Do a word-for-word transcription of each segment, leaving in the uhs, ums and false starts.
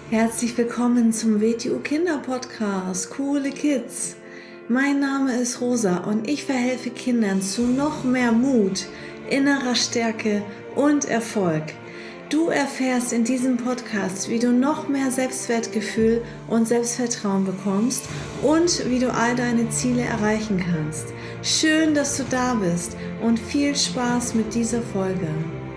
Herzlich willkommen zum W T U Kinder Podcast, Coole Kids. Mein Name ist Rosa und ich verhelfe Kindern zu noch mehr Mut, innerer Stärke und Erfolg. Du erfährst in diesem Podcast, wie du noch mehr Selbstwertgefühl und Selbstvertrauen bekommst und wie du all deine Ziele erreichen kannst. Schön, dass du da bist und viel Spaß mit dieser Folge.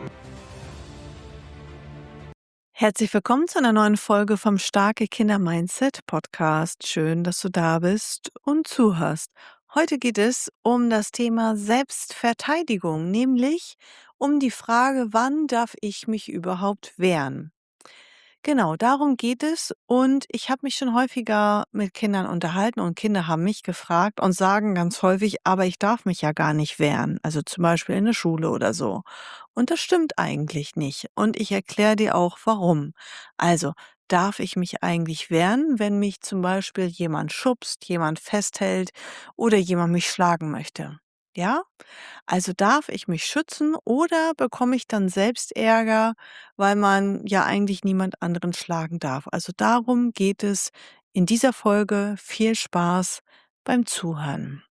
Herzlich willkommen zu einer neuen Folge vom Starke Kinder Mindset Podcast. Schön, dass du da bist und zuhörst. Heute geht es um das Thema Selbstverteidigung, nämlich um die Frage, wann darf ich mich überhaupt wehren? Genau, darum geht es und ich habe mich schon häufiger mit Kindern unterhalten und Kinder haben mich gefragt und sagen ganz häufig, aber ich darf mich ja gar nicht wehren, also zum Beispiel in der Schule oder so. Und das stimmt eigentlich nicht und ich erkläre dir auch warum. Also, darf ich mich eigentlich wehren, wenn mich zum Beispiel jemand schubst, jemand festhält oder jemand mich schlagen möchte? Ja? Also darf ich mich schützen oder bekomme ich dann selbst Ärger, weil man ja eigentlich niemand anderen schlagen darf? Also darum geht es in dieser Folge. Viel Spaß beim Zuhören.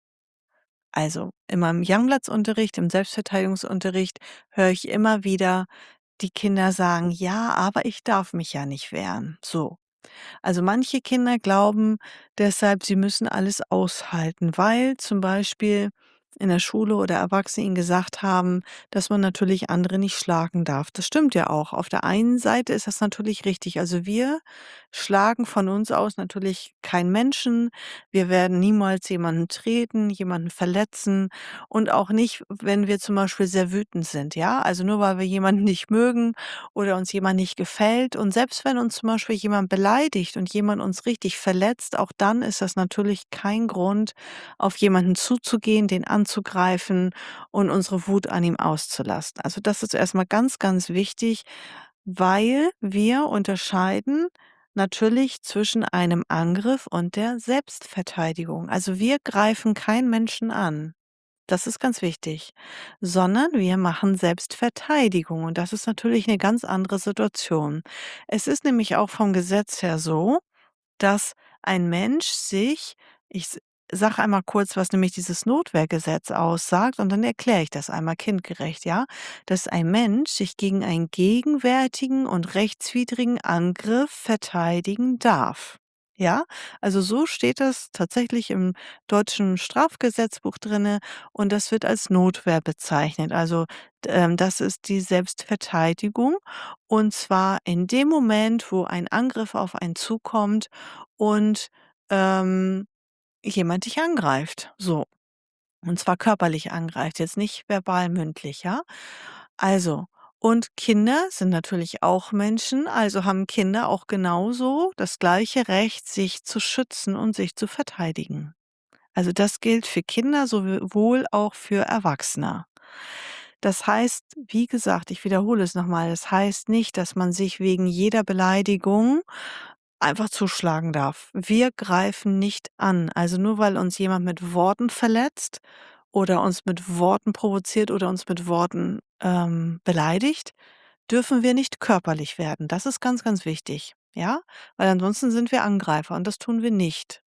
Also in meinem Youngbloods-Unterricht, im Selbstverteidigungsunterricht höre ich immer wieder die Kinder sagen, ja, aber ich darf mich ja nicht wehren. So. Also manche Kinder glauben deshalb, sie müssen alles aushalten, weil zum Beispiel in der Schule oder Erwachsene ihnen gesagt haben, dass man natürlich andere nicht schlagen darf. Das stimmt ja auch. Auf der einen Seite ist das natürlich richtig. Also wir schlagen von uns aus natürlich keinen Menschen. Wir werden niemals jemanden treten, jemanden verletzen und auch nicht, wenn wir zum Beispiel sehr wütend sind. Ja, also nur weil wir jemanden nicht mögen oder uns jemand nicht gefällt. Und selbst wenn uns zum Beispiel jemand beleidigt und jemand uns richtig verletzt, auch dann ist das natürlich kein Grund, auf jemanden zuzugehen, den anzugreifen und unsere Wut an ihm auszulassen. Also das ist erstmal ganz, ganz wichtig, weil wir unterscheiden natürlich zwischen einem Angriff und der Selbstverteidigung. Also wir greifen keinen Menschen an. Das ist ganz wichtig, sondern wir machen Selbstverteidigung und das ist natürlich eine ganz andere Situation. Es ist nämlich auch vom Gesetz her so, dass ein Mensch sich ich s sage einmal kurz, was nämlich dieses Notwehrgesetz aussagt und dann erkläre ich das einmal kindgerecht, ja? Dass ein Mensch sich gegen einen gegenwärtigen und rechtswidrigen Angriff verteidigen darf. Ja? Also, so steht das tatsächlich im deutschen Strafgesetzbuch drinne und das wird als Notwehr bezeichnet. Also, d ähm, das ist die Selbstverteidigung und zwar in dem Moment, wo ein Angriff auf einen zukommt und, ähm, jemand dich angreift, so. Und zwar körperlich angreift, jetzt nicht verbal mündlich, ja? Also und Kinder sind natürlich auch Menschen, also haben Kinder auch genauso das gleiche Recht, sich zu schützen und sich zu verteidigen. Also das gilt für Kinder sowohl auch für Erwachsene. Das heißt, wie gesagt, ich wiederhole es noch mal, das heißt nicht, dass man sich wegen jeder Beleidigung einfach zuschlagen darf. Wir greifen nicht an. Also nur weil uns jemand mit Worten verletzt oder uns mit Worten provoziert oder uns mit Worten, ähm, beleidigt, dürfen wir nicht körperlich werden. Das ist ganz, ganz wichtig, ja? Weil ansonsten sind wir Angreifer und das tun wir nicht.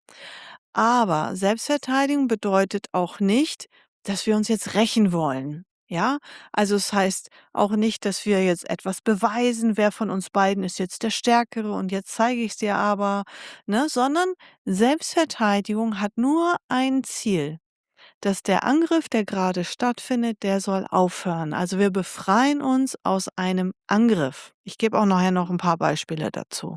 Aber Selbstverteidigung bedeutet auch nicht, dass wir uns jetzt rächen wollen, ja? Also, es heißt auch nicht, dass wir jetzt etwas beweisen, wer von uns beiden ist jetzt der Stärkere und jetzt zeige ich's dir aber, ne? Sondern Selbstverteidigung hat nur ein Ziel, dass der Angriff, der gerade stattfindet, der soll aufhören. Also, wir befreien uns aus einem Angriff. Ich gebe auch nachher noch ein paar Beispiele dazu.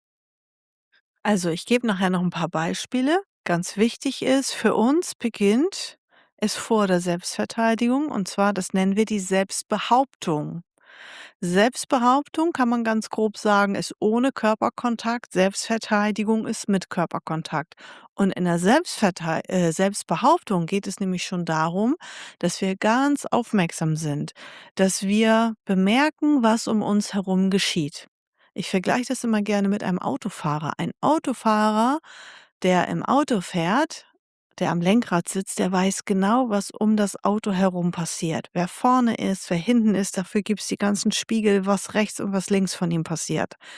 Also, ich gebe nachher noch ein paar Beispiele. Ganz wichtig ist, für uns beginnt es vor der Selbstverteidigung, und zwar, das nennen wir die Selbstbehauptung. Selbstbehauptung kann man ganz grob sagen, ist ohne Körperkontakt. Selbstverteidigung ist mit Körperkontakt. Und in der Selbstvertei äh, Selbstbehauptung geht es nämlich schon darum, dass wir ganz aufmerksam sind, dass wir bemerken, was um uns herum geschieht. Ich vergleiche das immer gerne mit einem Autofahrer. Ein Autofahrer, der im Auto fährt, der am Lenkrad sitzt, der weiß genau, was um das Auto herum passiert. Wer vorne ist, wer hinten ist, dafür gibt's die ganzen Spiegel, was rechts und was links von ihm passiert.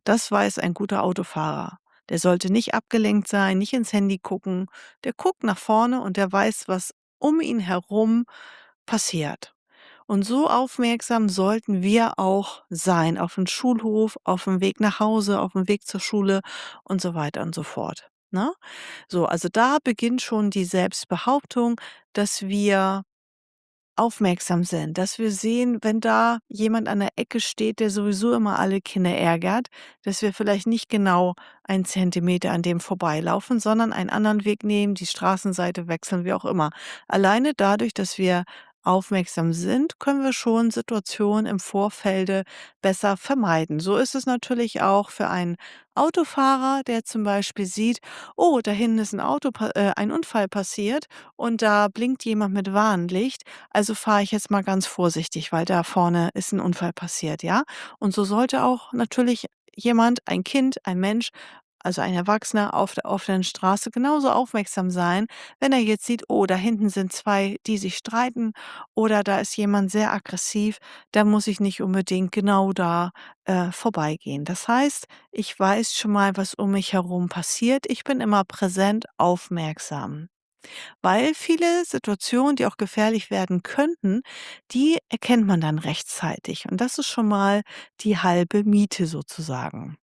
Das weiß ein guter Autofahrer. Der sollte nicht abgelenkt sein, nicht ins Handy gucken. Der guckt nach vorne und der weiß, was um ihn herum passiert. Und so aufmerksam sollten wir auch sein auf dem Schulhof, auf dem Weg nach Hause, auf dem Weg zur Schule und so weiter und so fort, ne? So, also da beginnt schon die Selbstbehauptung, dass wir aufmerksam sind, dass wir sehen, wenn da jemand an der Ecke steht, der sowieso immer alle Kinder ärgert, dass wir vielleicht nicht genau einen Zentimeter an dem vorbeilaufen, sondern einen anderen Weg nehmen, die Straßenseite wechseln, wie auch immer. Alleine dadurch, dass wir aufmerksam sind, können wir schon Situationen im Vorfelde besser vermeiden. So ist es natürlich auch für einen Autofahrer, der zum Beispiel sieht, oh, da hinten ist ein Auto, pa- äh, ein Unfall passiert und da blinkt jemand mit Warnlicht. Also fahre ich jetzt mal ganz vorsichtig, weil da vorne ist ein Unfall passiert, ja? Und so sollte auch natürlich jemand, ein Kind, ein Mensch, also ein Erwachsener auf der offenen Straße genauso aufmerksam sein, wenn er jetzt sieht: „Oh, da hinten sind zwei, die sich streiten oder da ist jemand sehr aggressiv“, dann muss ich nicht unbedingt genau da, äh, vorbeigehen. Das heißt, ich weiß schon mal, was um mich herum passiert. Ich bin immer präsent aufmerksam. Weil viele Situationen, die auch gefährlich werden könnten, die erkennt man dann rechtzeitig. Und das ist schon mal die halbe Miete sozusagen.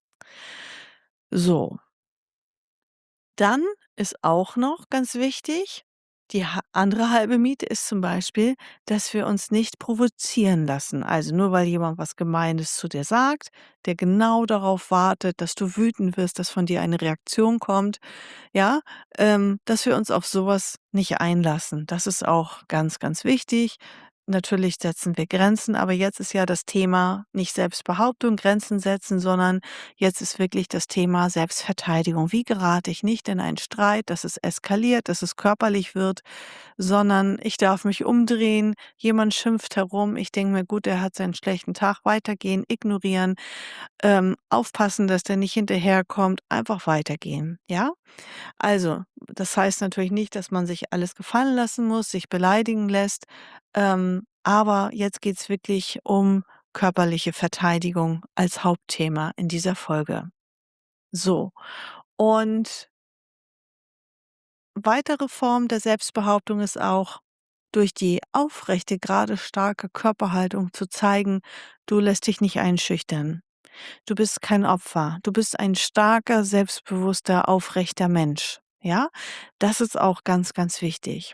So, dann ist auch noch ganz wichtig, die ha andere halbe Miete ist zum Beispiel, dass wir uns nicht provozieren lassen. Also nur weil jemand was Gemeines zu dir sagt, der genau darauf wartet, dass du wütend wirst, dass von dir eine Reaktion kommt, ja, ähm, dass wir uns auf sowas nicht einlassen. Das ist auch ganz, ganz wichtig. Natürlich setzen wir Grenzen, aber jetzt ist ja das Thema nicht Selbstbehauptung, Grenzen setzen, sondern jetzt ist wirklich das Thema Selbstverteidigung. Wie gerate ich nicht in einen Streit, dass es eskaliert, dass es körperlich wird, sondern ich darf mich umdrehen, jemand schimpft herum, ich denke mir: „Gut, der hat seinen schlechten Tag“, weitergehen, ignorieren, ähm, aufpassen, dass der nicht hinterherkommt, einfach weitergehen, ja? Also, das heißt natürlich nicht, dass man sich alles gefallen lassen muss, sich beleidigen lässt, ähm, aber jetzt geht's wirklich um körperliche Verteidigung als Hauptthema in dieser Folge. So, und weitere Form der Selbstbehauptung ist auch, durch die aufrechte, gerade starke Körperhaltung zu zeigen, du lässt dich nicht einschüchtern. Du bist kein Opfer. Du bist ein starker, selbstbewusster, aufrechter Mensch. Ja, das ist auch ganz, ganz wichtig.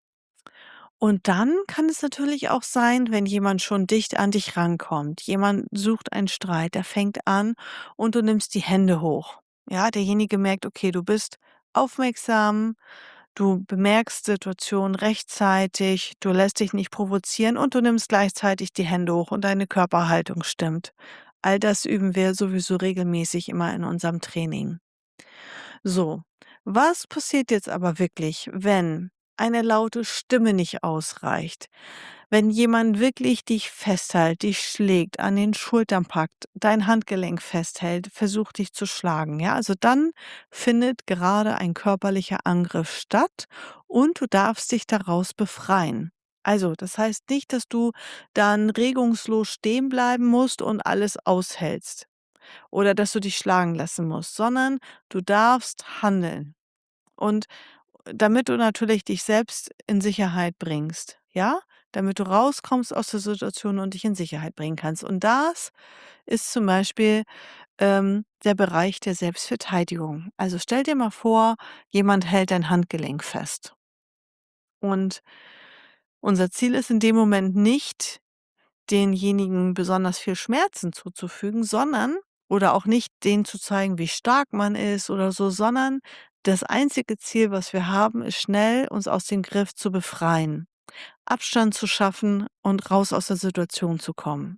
Und dann kann es natürlich auch sein, wenn jemand schon dicht an dich rankommt. Jemand sucht einen Streit, der fängt an und du nimmst die Hände hoch. Ja, derjenige merkt, okay, du bist aufmerksam, du bemerkst Situationen rechtzeitig, du lässt dich nicht provozieren und du nimmst gleichzeitig die Hände hoch und deine Körperhaltung stimmt. All das üben wir sowieso regelmäßig immer in unserem Training. So, was passiert jetzt aber wirklich, wenn eine laute Stimme nicht ausreicht? Wenn jemand wirklich dich festhält, dich schlägt, an den Schultern packt, dein Handgelenk festhält, versucht dich zu schlagen, ja? Also dann findet gerade ein körperlicher Angriff statt und du darfst dich daraus befreien. Also, das heißt nicht, dass du dann regungslos stehen bleiben musst und alles aushältst oder dass du dich schlagen lassen musst, sondern du darfst handeln. Und damit du natürlich dich selbst in Sicherheit bringst, ja? Damit du rauskommst aus der Situation und dich in Sicherheit bringen kannst. Und das ist zum Beispiel, ähm, der Bereich der Selbstverteidigung. Also, stell dir mal vor, jemand hält dein Handgelenk fest. Und unser Ziel ist in dem Moment nicht, denjenigen besonders viel Schmerzen zuzufügen, sondern oder auch nicht denen zu zeigen, wie stark man ist oder so, sondern das einzige Ziel, was wir haben, ist schnell uns aus dem Griff zu befreien, Abstand zu schaffen und raus aus der Situation zu kommen.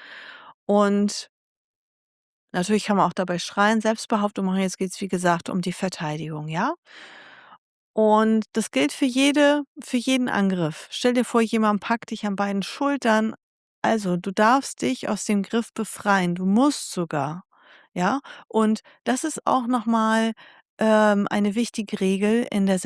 Und natürlich kann man auch dabei schreien, Selbstbehauptung machen. Jetzt geht es, wie gesagt, um die Verteidigung, ja? Und das gilt für jede für jeden Angriff. Stell dir vor, jemand packt dich an beiden Schultern. Also, du darfst dich aus dem Griff befreien. Du musst sogar, ja? Und das ist auch noch mal, ähm, eine wichtige Regel in der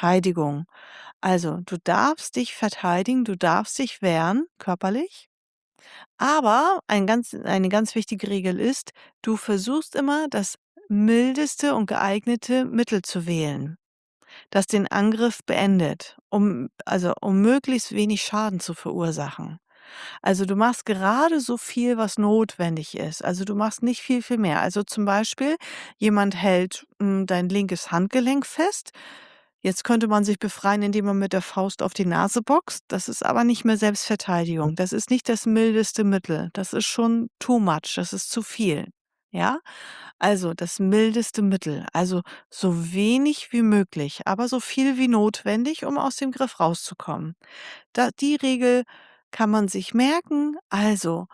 Selbstverteidigung. Also, du darfst dich verteidigen, du darfst dich wehren körperlich. Aber ein ganz eine ganz wichtige Regel ist, du versuchst immer, das mildeste und geeignete Mittel zu wählen, das den Angriff beendet, um also, um möglichst wenig Schaden zu verursachen. Also, du machst gerade so viel, was notwendig ist. Also, du machst nicht viel, viel mehr. Also, zum Beispiel, jemand hält, hm, dein linkes Handgelenk fest. Jetzt könnte man sich befreien, indem man mit der Faust auf die Nase boxt. Das ist aber nicht mehr Selbstverteidigung. Das ist nicht das mildeste Mittel. Das ist schon too much, das ist zu viel, ja? Also, das mildeste Mittel, also so wenig wie möglich, aber so viel wie notwendig, um aus dem Griff rauszukommen. Da die Regel kann man sich merken. Also,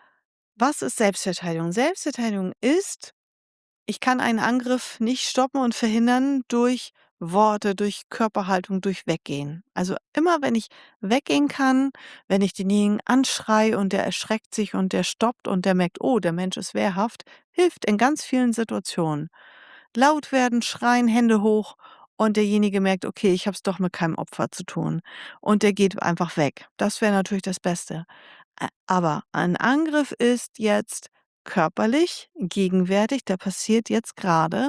was ist Selbstverteidigung? Selbstverteidigung ist, ich kann einen Angriff nicht stoppen und verhindern durch Worte, durch Körperhaltung, durch Weggehen. Also immer, wenn ich weggehen kann, wenn ich denjenigen anschreie und der erschreckt sich und der stoppt und der merkt, oh, der Mensch ist wehrhaft, hilft in ganz vielen Situationen. Laut werden, schreien, Hände hoch und derjenige merkt, okay, ich habe es doch mit keinem Opfer zu tun und der geht einfach weg. Das wäre natürlich das Beste. Ä aber ein Angriff ist jetzt körperlich, gegenwärtig, der passiert jetzt gerade.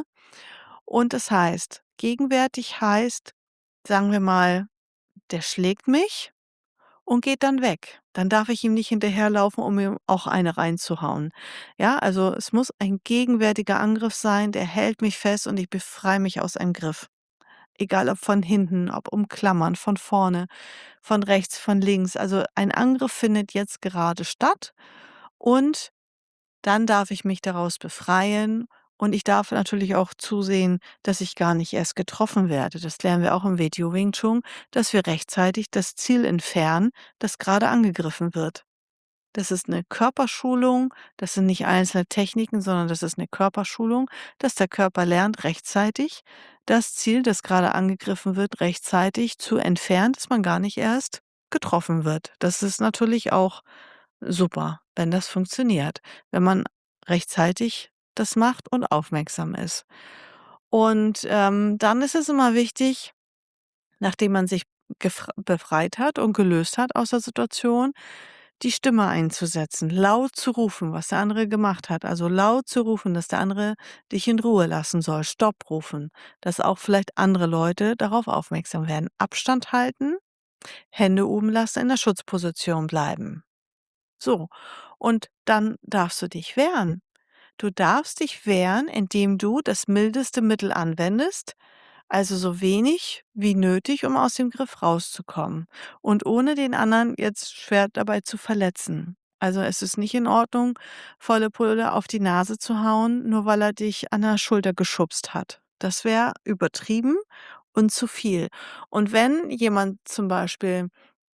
Und das heißt, gegenwärtig heißt, sagen wir mal, der schlägt mich und geht dann weg. Dann darf ich ihm nicht hinterherlaufen, um ihm auch eine reinzuhauen. Ja, also es muss ein gegenwärtiger Angriff sein, der hält mich fest und ich befreie mich aus einem Griff. Egal ob von hinten, ob umklammern, von vorne, von rechts, von links. Also ein Angriff findet jetzt gerade statt und dann darf ich mich daraus befreien und ich darf natürlich auch zusehen, dass ich gar nicht erst getroffen werde. Das lernen wir auch im Video Wing Chun, dass wir rechtzeitig das Ziel entfernen, das gerade angegriffen wird. Das ist eine Körperschulung, das sind nicht einzelne Techniken, sondern das ist eine Körperschulung, dass der Körper lernt, rechtzeitig das Ziel, das gerade angegriffen wird, rechtzeitig zu entfernen, dass man gar nicht erst getroffen wird. Das ist natürlich auch super, wenn das funktioniert, wenn man rechtzeitig das macht und aufmerksam ist. Und, ähm, dann ist es immer wichtig, nachdem man sich gefr befreit hat und gelöst hat aus der Situation, die Stimme einzusetzen, laut zu rufen, was der andere gemacht hat. Also laut zu rufen, dass der andere dich in Ruhe lassen soll. Stopp rufen, dass auch vielleicht andere Leute darauf aufmerksam werden. Abstand halten, Hände oben lassen, in der Schutzposition bleiben. So, und dann darfst du dich wehren. Du darfst dich wehren, indem du das mildeste Mittel anwendest, also so wenig wie nötig, um aus dem Griff rauszukommen und ohne den anderen jetzt schwer dabei zu verletzen. Also es ist nicht in Ordnung, volle Pulle auf die Nase zu hauen, nur weil er dich an der Schulter geschubst hat. Das wäre übertrieben und zu viel. Und wenn jemand zum Beispiel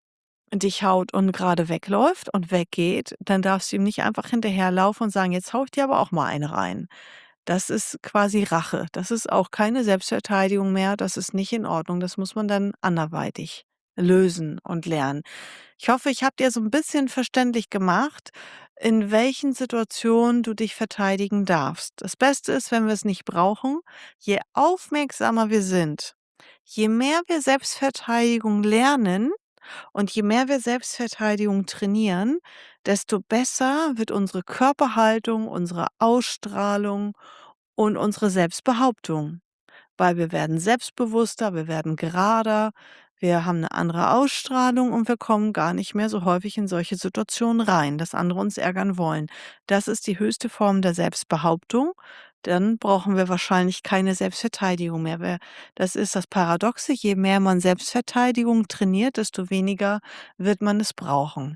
dich haut und gerade wegläuft und weggeht, dann darfst du ihm nicht einfach hinterherlaufen und sagen: „Jetzt haue ich dir aber auch mal eine rein.“ Das ist quasi Rache. Das ist auch keine Selbstverteidigung mehr. Das ist nicht in Ordnung. Das muss man dann anderweitig lösen und lernen. Ich hoffe, ich habe dir so ein bisschen verständlich gemacht, in welchen Situationen du dich verteidigen darfst. Das Beste ist, wenn wir es nicht brauchen, je aufmerksamer wir sind, je mehr wir Selbstverteidigung lernen und je mehr wir Selbstverteidigung trainieren, desto besser wird unsere Körperhaltung, unsere Ausstrahlung und unsere Selbstbehauptung. Weil wir werden selbstbewusster, wir werden gerader, wir haben eine andere Ausstrahlung und wir kommen gar nicht mehr so häufig in solche Situationen rein, dass andere uns ärgern wollen. Das ist die höchste Form der Selbstbehauptung. Dann brauchen wir wahrscheinlich keine Selbstverteidigung mehr. Wer das ist das Paradoxe, je mehr man Selbstverteidigung trainiert, desto weniger wird man es brauchen.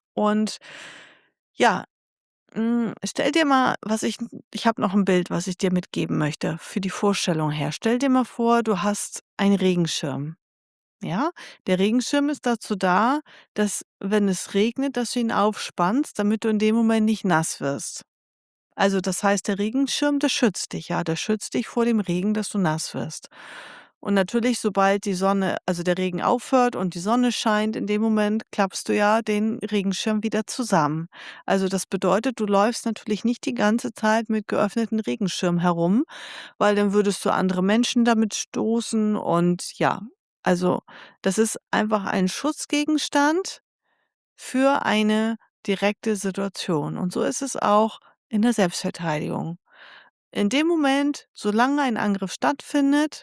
Und ja, hm, stell dir mal, was ich ich habe noch ein Bild, was ich dir mitgeben möchte für die Vorstellung her. Stell dir mal vor, du hast einen Regenschirm, ja? Der Regenschirm ist dazu da, dass, wenn es regnet, dass du ihn aufspannst, damit du in dem Moment nicht nass wirst. Also, das heißt, der Regenschirm, der schützt dich, ja, der schützt dich vor dem Regen, dass du nass wirst. Und natürlich, sobald die Sonne also, der Regen aufhört und die Sonne scheint, in dem Moment klappst du ja den Regenschirm wieder zusammen. Also, das bedeutet, du läufst natürlich nicht die ganze Zeit mit geöffneten Regenschirm herum, weil dann würdest du andere Menschen damit stoßen und ja, also, das ist einfach ein Schutzgegenstand für eine direkte Situation. Und so ist es auch in der Selbstverteidigung. In dem Moment, solange ein Angriff stattfindet,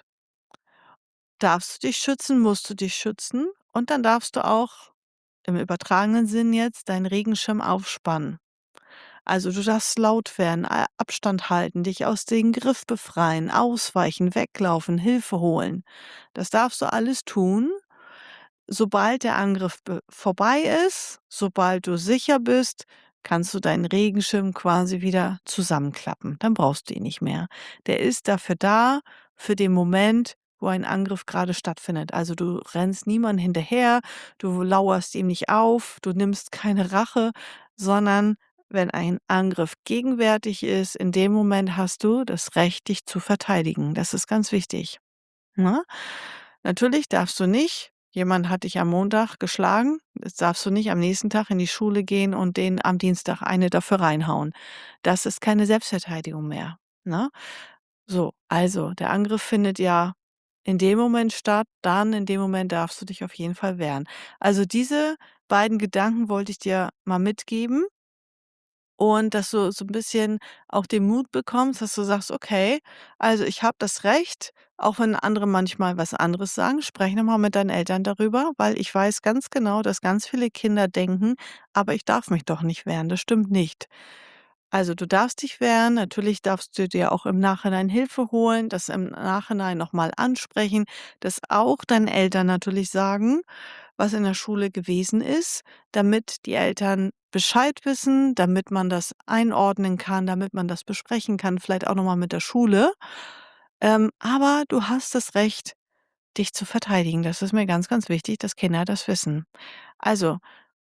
darfst du dich schützen, musst du dich schützen und dann darfst du auch im übertragenen Sinn jetzt deinen Regenschirm aufspannen. Also du darfst laut werden, A Abstand halten, dich aus dem Griff befreien, ausweichen, weglaufen, Hilfe holen. Das darfst du alles tun. Sobald der Angriff be vorbei ist, sobald du sicher bist, kannst du deinen Regenschirm quasi wieder zusammenklappen. Dann brauchst du ihn nicht mehr. Der ist dafür da, für den Moment, wo ein Angriff gerade stattfindet. Also du rennst niemandem hinterher, du lauerst ihm nicht auf, du nimmst keine Rache, sondern wenn ein Angriff gegenwärtig ist, in dem Moment hast du das Recht, dich zu verteidigen. Das ist ganz wichtig. Ne? Natürlich darfst du nicht, jemand hat dich am Montag geschlagen, jetzt darfst du nicht am nächsten Tag in die Schule gehen und den am Dienstag eine dafür reinhauen. Das ist keine Selbstverteidigung mehr. Ne? So, also der Angriff findet ja in dem Moment statt, dann in dem Moment darfst du dich auf jeden Fall wehren. Also diese beiden Gedanken wollte ich dir mal mitgeben. Und dass du so ein bisschen auch den Mut bekommst, dass du sagst: „Okay, also ich habe das Recht, auch wenn andere manchmal was anderes sagen. Sprech noch mal mit deinen Eltern darüber, weil ich weiß ganz genau, dass ganz viele Kinder denken: ‚Aber ich darf mich doch nicht wehren.‘“ Das stimmt nicht. Also, du darfst dich wehren. Natürlich darfst du dir auch im Nachhinein Hilfe holen, das im Nachhinein noch mal ansprechen, das auch deinen Eltern natürlich sagen, was in der Schule gewesen ist, damit die Eltern Bescheid wissen, damit man das einordnen kann, damit man das besprechen kann, vielleicht auch noch mal mit der Schule. Ähm, aber du hast das Recht, dich zu verteidigen. Das ist mir ganz, ganz wichtig, dass Kinder das wissen. Also,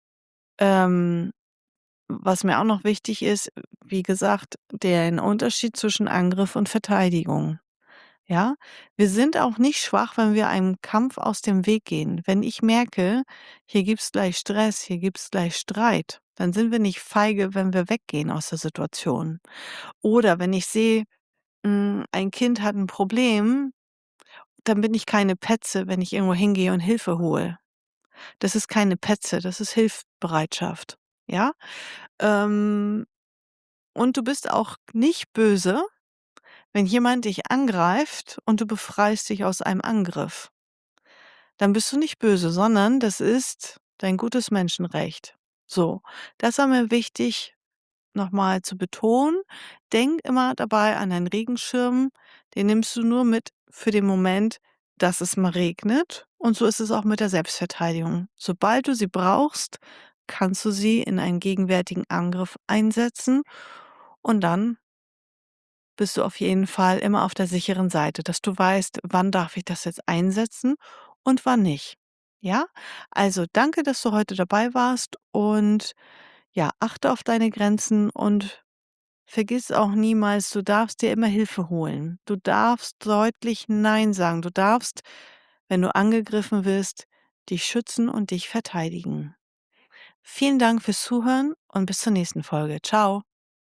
ähm was mir auch noch wichtig ist, wie gesagt, den Unterschied zwischen Angriff und Verteidigung. Ja, wir sind auch nicht schwach, wenn wir einem Kampf aus dem Weg gehen. Wenn ich merke, hier gibt's gleich Stress, hier gibt's gleich Streit, dann sind wir nicht feige, wenn wir weggehen aus der Situation. Oder wenn ich sehe, hm, ein Kind hat ein Problem, dann bin ich keine Petze, wenn ich irgendwo hingehe und Hilfe hole. Das ist keine Petze, das ist Hilfsbereitschaft, ja? Ähm Und du bist auch nicht böse, wenn jemand dich angreift und du befreist dich aus einem Angriff. Dann bist du nicht böse, sondern das ist dein gutes Menschenrecht. So, das war mir wichtig, nochmal zu betonen. Denk immer dabei an deinen Regenschirm. Den nimmst du nur mit für den Moment, dass es mal regnet. Und so ist es auch mit der Selbstverteidigung. Sobald du sie brauchst, kannst du sie in einen gegenwärtigen Angriff einsetzen und dann bist du auf jeden Fall immer auf der sicheren Seite, dass du weißt, wann darf ich das jetzt einsetzen und wann nicht. Ja? Also danke, dass du heute dabei warst und ja, achte auf deine Grenzen und vergiss auch niemals, du darfst dir immer Hilfe holen. Du darfst deutlich Nein sagen. Du darfst, wenn du angegriffen wirst, dich schützen und dich verteidigen. Vielen Dank fürs Zuhören und bis zur nächsten Folge. Ciao.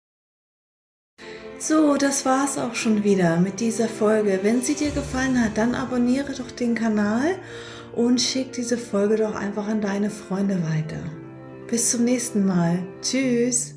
So, das war's auch schon wieder mit dieser Folge. Wenn sie dir gefallen hat, dann abonniere doch den Kanal und schick diese Folge doch einfach an deine Freunde weiter. Bis zum nächsten Mal. Tschüss.